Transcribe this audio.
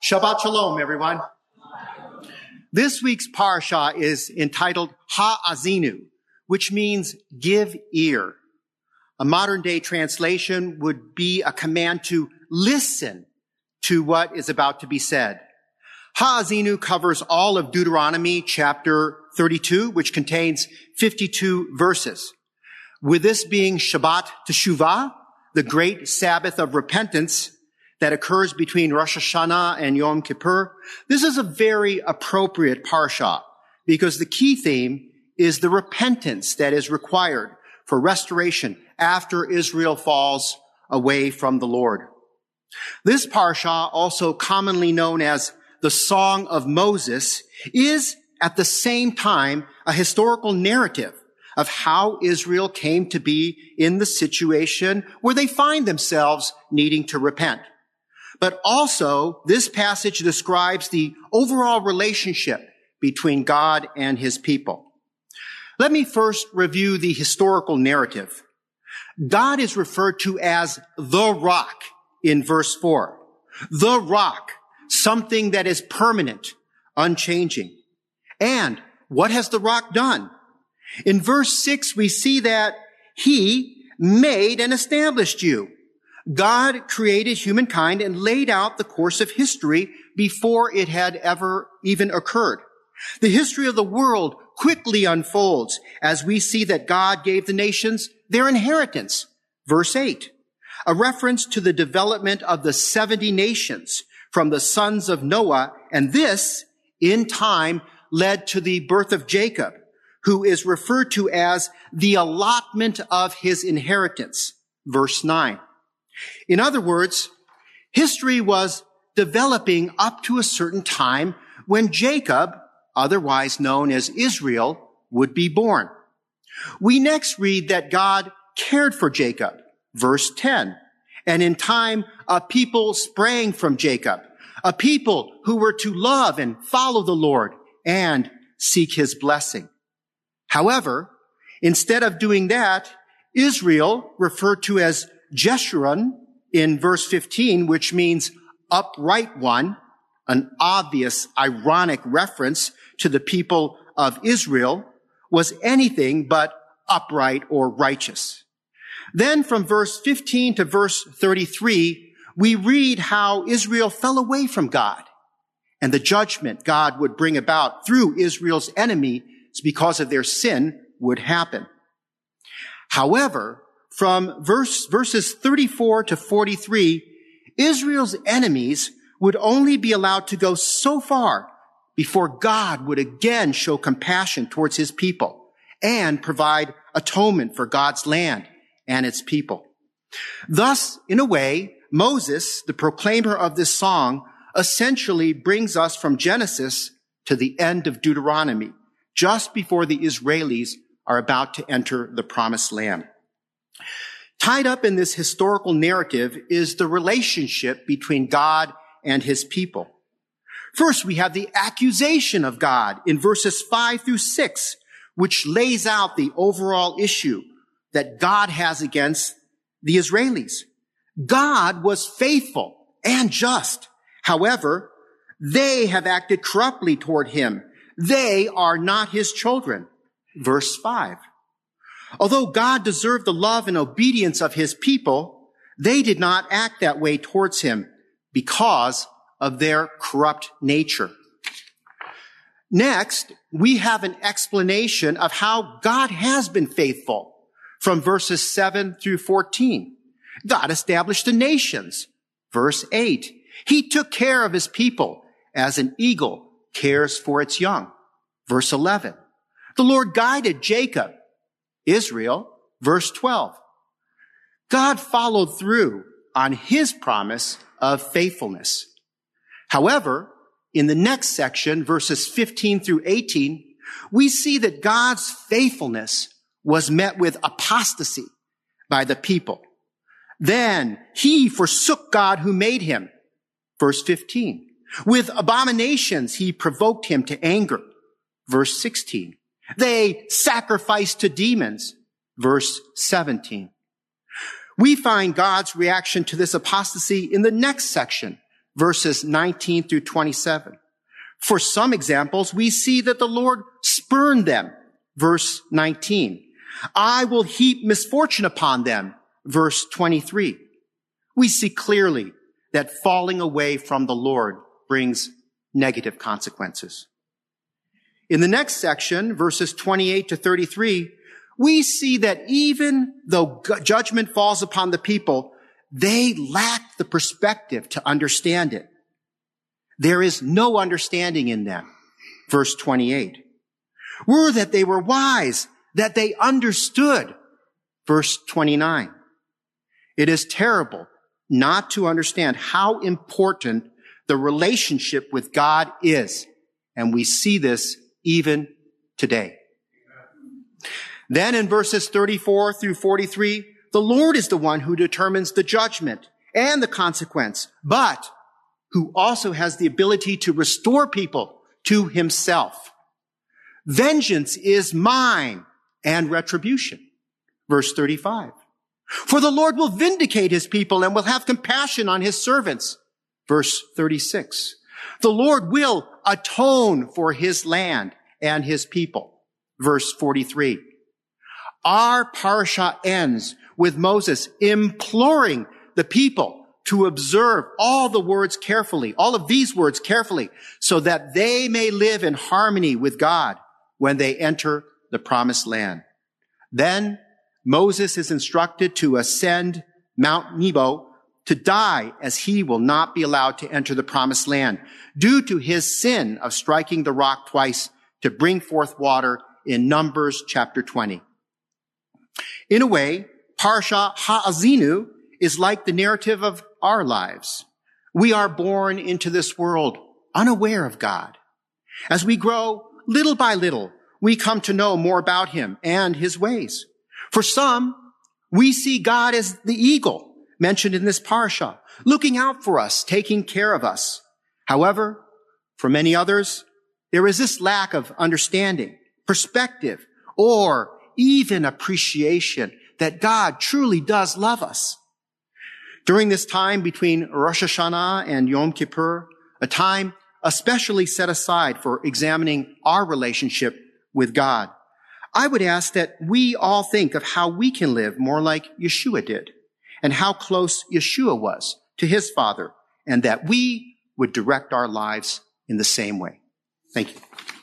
Shabbat Shalom, everyone. This week's parsha is entitled Ha'azinu, which means give ear. A modern-day translation would be a command to listen to what is about to be said. Ha'azinu covers all of Deuteronomy chapter 32, which contains 52 verses. With this being Shabbat Teshuvah, the great Sabbath of repentance that occurs between Rosh Hashanah and Yom Kippur, this is a very appropriate parsha because the key theme is the repentance that is required for restoration after Israel falls away from the Lord. This parsha, also commonly known as the Song of Moses, is at the same time a historical narrative of how Israel came to be in the situation where they find themselves needing to repent. But also, this passage describes the overall relationship between God and his people. Let me first review the historical narrative. God is referred to as the rock in verse 4. The rock, something that is permanent, unchanging. And what has the rock done? In verse 6, we see that he made and established you. God created humankind and laid out the course of history before it had ever even occurred. The history of the world quickly unfolds as we see that God gave the nations their inheritance. Verse 8, a reference to the development of the 70 nations from the sons of Noah, and this, in time, led to the birth of Jacob, who is referred to as the allotment of his inheritance. Verse 9. In other words, history was developing up to a certain time when Jacob, otherwise known as Israel, would be born. We next read that God cared for Jacob, verse 10, and in time a people sprang from Jacob, a people who were to love and follow the Lord and seek his blessing. However, instead of doing that, Israel, referred to as Jeshurun in verse 15, which means upright one, an obvious ironic reference to the people of Israel, was anything but upright or righteous. Then from verse 15 to verse 33, we read how Israel fell away from God and the judgment God would bring about through Israel's enemies because of their sin would happen. However, from verses 34 to 43, Israel's enemies would only be allowed to go so far before God would again show compassion towards his people and provide atonement for God's land and its people. Thus, in a way, Moses, the proclaimer of this song, essentially brings us from Genesis to the end of Deuteronomy, just before the Israelis are about to enter the promised land. Tied up in this historical narrative is the relationship between God and his people. First, we have the accusation of God in verses 5 through 6, which lays out the overall issue that God has against the Israelis. God was faithful and just. However, they have acted corruptly toward him. They are not his children. Verse 5. Although God deserved the love and obedience of his people, they did not act that way towards him because of their corrupt nature. Next, we have an explanation of how God has been faithful from verses 7 through 14. God established the nations. Verse 8. He took care of his people as an eagle cares for its young. Verse 11. The Lord guided Jacob, Israel. Verse 12. God followed through on his promise of faithfulness. However, in the next section, verses 15 through 18, we see that God's faithfulness was met with apostasy by the people. Then he forsook God who made him. Verse 15. With abominations, he provoked him to anger. Verse 16. They sacrificed to demons. Verse 17. We find God's reaction to this apostasy in the next section, verses 19 through 27. For some examples, we see that the Lord spurned them, verse 19. I will heap misfortune upon them, verse 23. We see clearly that falling away from the Lord brings negative consequences. In the next section, verses 28 to 33, we see that even though judgment falls upon the people, they lack the perspective to understand it. There is no understanding in them. Verse 28. Were that they were wise, that they understood. Verse 29. It is terrible not to understand how important the relationship with God is. And we see this even today. Then in verses 34 through 43, the Lord is the one who determines the judgment and the consequence, but who also has the ability to restore people to himself. Vengeance is mine and retribution. Verse 35. For the Lord will vindicate his people and will have compassion on his servants. Verse 36. The Lord will atone for his land and his people. Verse 43. Our parasha ends with Moses imploring the people to observe all of these words carefully, so that they may live in harmony with God when they enter the promised land. Then Moses is instructed to ascend Mount Nebo to die, as he will not be allowed to enter the promised land due to his sin of striking the rock twice to bring forth water in Numbers chapter 20. In a way, Parsha Ha'azinu is like the narrative of our lives. We are born into this world unaware of God. As we grow, little by little, we come to know more about him and his ways. For some, we see God as the eagle mentioned in this parsha, looking out for us, taking care of us. However, for many others, there is this lack of understanding, perspective, or even appreciation that God truly does love us. During this time between Rosh Hashanah and Yom Kippur, a time especially set aside for examining our relationship with God, I would ask that we all think of how we can live more like Yeshua did, and how close Yeshua was to his Father, and that we would direct our lives in the same way. Thank you.